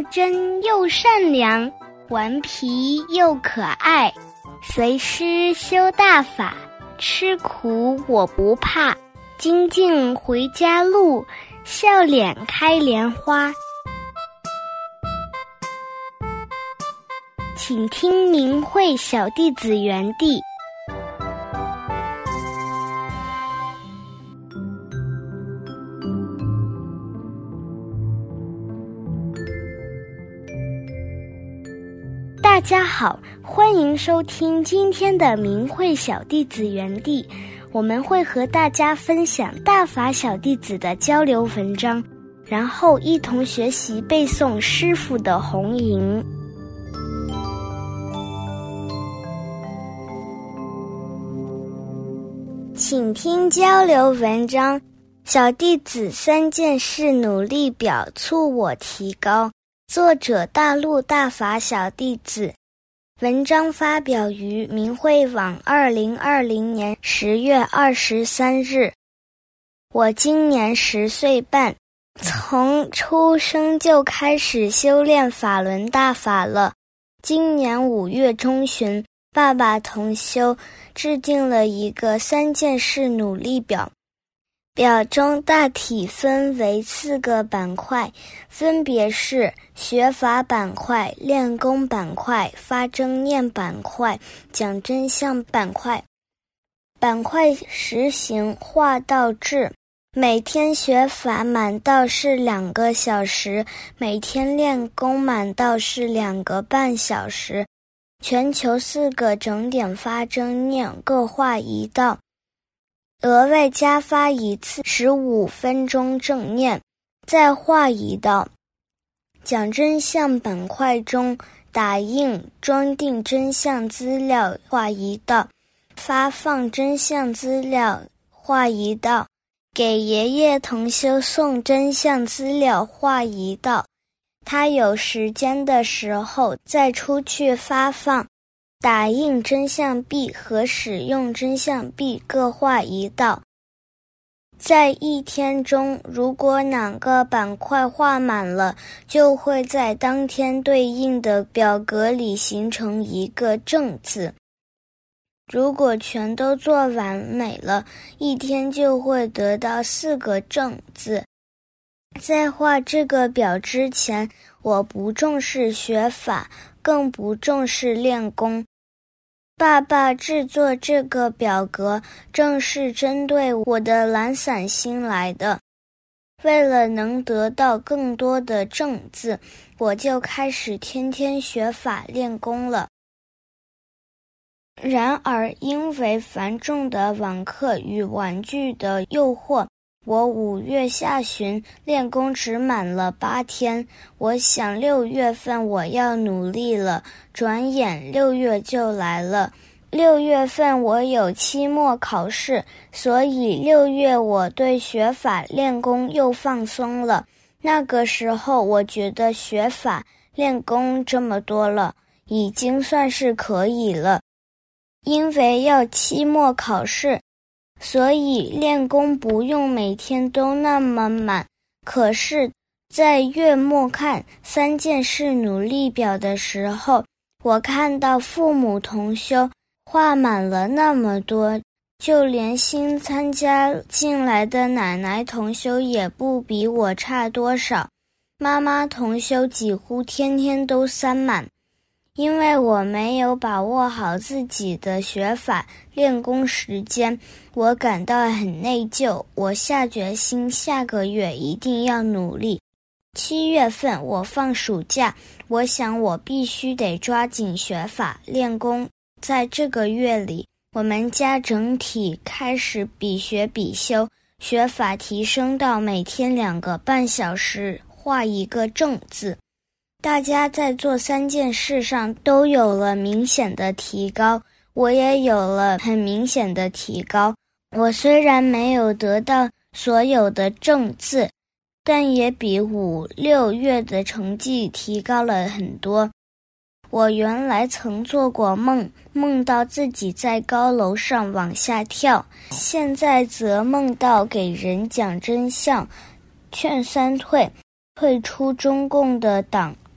真又善良，顽皮又可爱。随师修大法，吃苦我不怕。精进回家路，笑脸开莲花。请听明慧小弟子园地。大家好，欢迎收听今天的明慧小弟子园地。我们会和大家分享大法小弟子的交流文章，然后一同学习背诵师父的弘吟。请听交流文章：小弟子3件事努力表，促我提高。作者大陆大法小弟子。文章发表于明慧网2020年10月23日。我今年10岁半，从出生就开始修炼法轮大法了。今年5月中旬，爸爸同修制定了一个3件事努力表，表中大体分为4个板块，分别是学法板块、练功板块、发正念板块、讲真相板块。板块实行化道制，每天学法满道是2个小时，每天练功满道是2个半小时，全球4个整点发正念各画1道，额外加发1次15分钟正念，再画1道。讲真相板块中，打印装订真相资料画1道，发放真相资料画1道，给爷爷同修送真相资料画1道。他有时间的时候再出去发放。打印真相币和使用真相币各画1道。在一天中，如果哪个板块画满了，就会在当天对应的表格里形成一个正字。如果全都做完美了，一天就会得到4个正字。在画这个表之前，我不重视学法，更不重视练功。爸爸制作这个表格正是针对我的懒散心来的。为了能得到更多的正字，我就开始天天学法练功了。然而因为繁重的网课与玩具的诱惑，我5月下旬练功只满了8天。我想6月份我要努力了，转眼6月就来了。6月份我有期末考试，所以6月我对学法练功又放松了。那个时候我觉得学法练功这么多了，已经算是可以了。因为要期末考试，所以练功不用每天都那么满。可是在月末看3件事努力表的时候，我看到父母同修画满了那么多，就连新参加进来的奶奶同修也不比我差多少，妈妈同修几乎天天都3满。因为我没有把握好自己的学法练功时间，我感到很内疚。我下决心下个月一定要努力。7月份我放暑假，我想我必须得抓紧学法练功。在这个月里，我们家整体开始比学比修，学法提升到每天2个半小时，画1个正字。大家在做3件事上都有了明显的提高，我也有了很明显的提高。我虽然没有得到所有的正字，但也比5、6月的成绩提高了很多。我原来曾做过梦，梦到自己在高楼上往下跳，现在则梦到给人讲真相，劝3退，退出中共的党，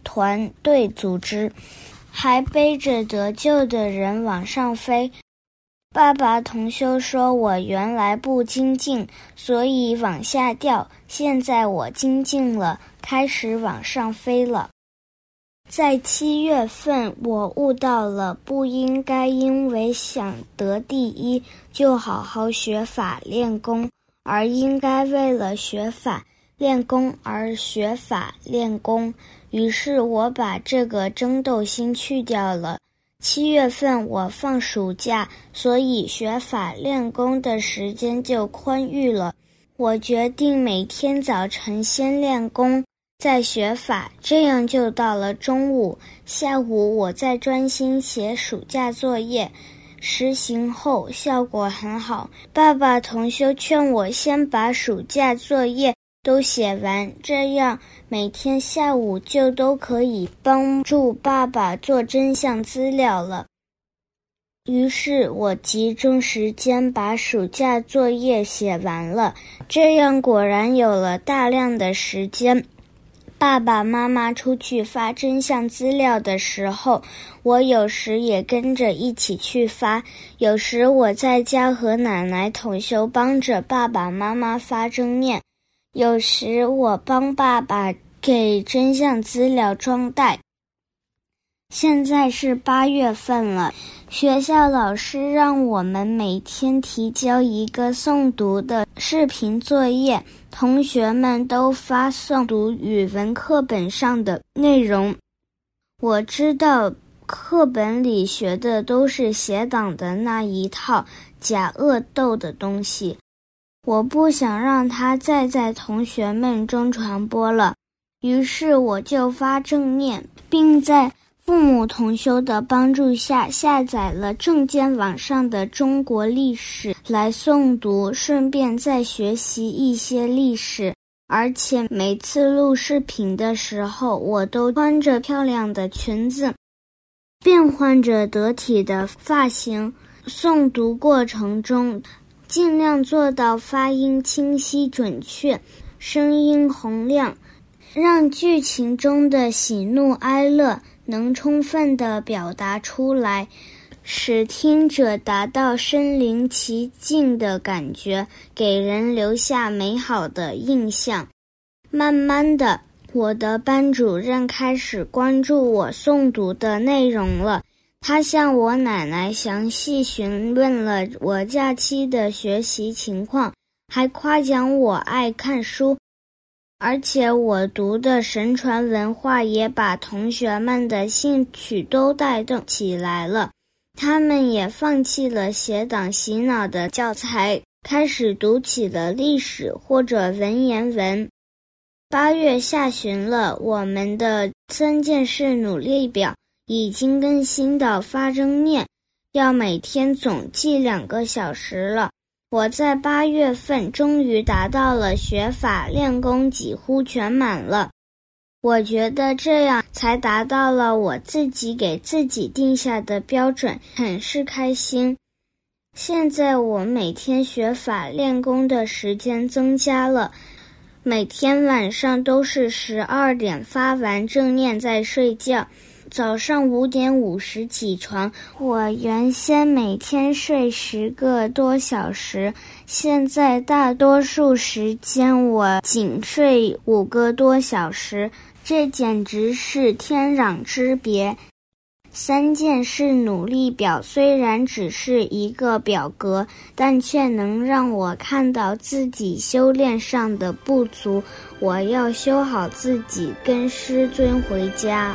团队组织，还背着得救的人往上飞。爸爸同修说我原来不精进，所以往下掉，现在我精进了，开始往上飞了。在7月份，我悟到了不应该因为想得第一就好好学法练功，而应该为了学法练功而学法练功。于是我把这个争斗心去掉了。7月份我放暑假，所以学法练功的时间就宽裕了。我决定每天早晨先练功，再学法，这样就到了中午。下午我再专心写暑假作业，实行后效果很好。爸爸同修劝我先把暑假作业都写完，这样每天下午就都可以帮助爸爸做真相资料了。于是我集中时间把暑假作业写完了，这样果然有了大量的时间。爸爸妈妈出去发真相资料的时候，我有时也跟着一起去发，有时我在家和奶奶同修帮着爸爸妈妈发正念，有时我帮爸爸给真相资料装袋。现在是8月份了，学校老师让我们每天提交一个诵读的视频作业，同学们都发诵读语文课本上的内容。我知道课本里学的都是邪党的那一套假恶斗的东西，我不想让它再在同学们中传播了，于是我就发正念，并在父母同修的帮助下下载了正见网上的中国历史来诵读，顺便再学习一些历史。而且每次录视频的时候，我都穿着漂亮的裙子，变换着得体的发型，诵读过程中尽量做到发音清晰准确，声音洪亮，让剧情中的喜怒哀乐能充分地表达出来，使听者达到身临其境的感觉，给人留下美好的印象。慢慢的，我的班主任开始关注我诵读的内容了，他向我奶奶详细询问了我假期的学习情况，还夸奖我爱看书。而且我读的神传文化也把同学们的兴趣都带动起来了，他们也放弃了邪党洗脑的教材，开始读起了历史或者文言文。8月下旬了，我们的3件事努力表已经更新到发正念，要每天总计2个小时了。我在8月份终于达到了学法练功几乎全满了，我觉得这样才达到了我自己给自己定下的标准，很是开心。现在我每天学法练功的时间增加了，每天晚上都是12点发完正念再睡觉，早上5点50起床。我原先每天睡10个多小时，现在大多数时间我仅睡5个多小时，这简直是天壤之别。3件事努力表虽然只是一个表格，但却能让我看到自己修炼上的不足，我要修好自己，跟师尊回家。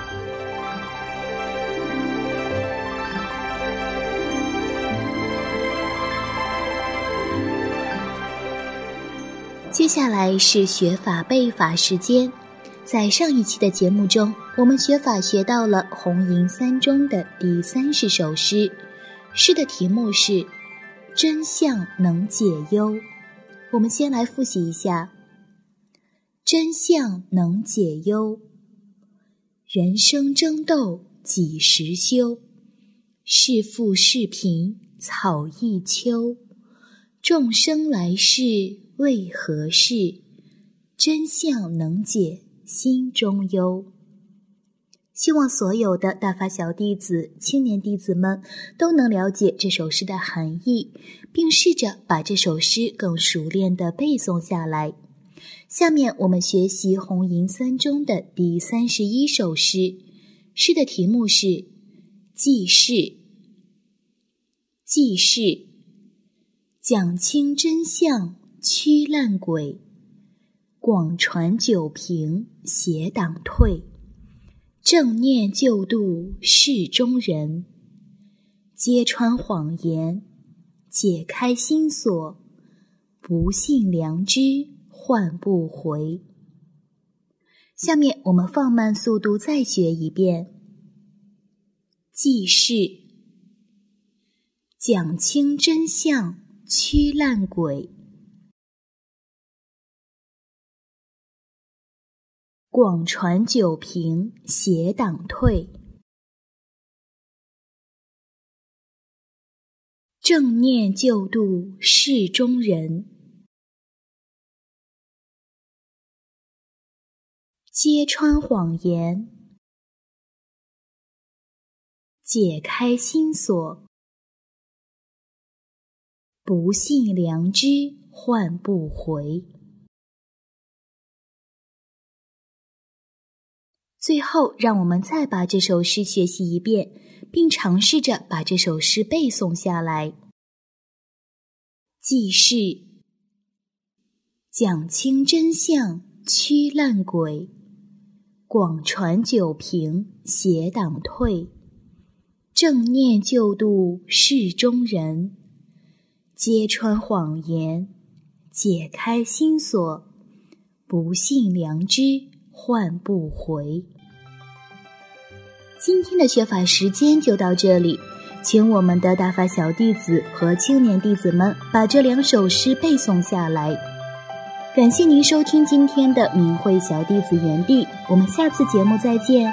接下来是学法背法时间。在上一期的节目中，我们学法学到了红银三中的第30首诗，诗的题目是真相能解忧。我们先来复习一下。真相能解忧，人生争斗几时休？是富是贫草一秋，众生来世为何事？真相能解心中忧。 希望所有的大法小弟子、青年弟子们都能了解这首诗的含义，并试着把这首诗更熟练地背诵下来。下面我们学习红吟三中的第31首诗，诗的题目是记事。记事，讲清真相，驱烂鬼，广传九平，邪党退。正念救度世中人，揭穿谎言，解开心锁，不信良知换不回。下面我们放慢速度再学一遍。记事，讲清真相，驱烂鬼，广传九平，邪党退。正念救度世中人，揭穿谎言，解开心锁，不信良知换不回。最后，让我们再把这首诗学习一遍，并尝试着把这首诗背诵下来。记事，讲清真相，驱烂鬼，广传九平，邪党退。正念救度世中人，揭穿谎言，解开心锁，不信良知换不回。今天的学法时间就到这里，请我们的大法小弟子和青年弟子们把这2首诗背诵下来。感谢您收听今天的明慧小弟子园地，我们下次节目再见。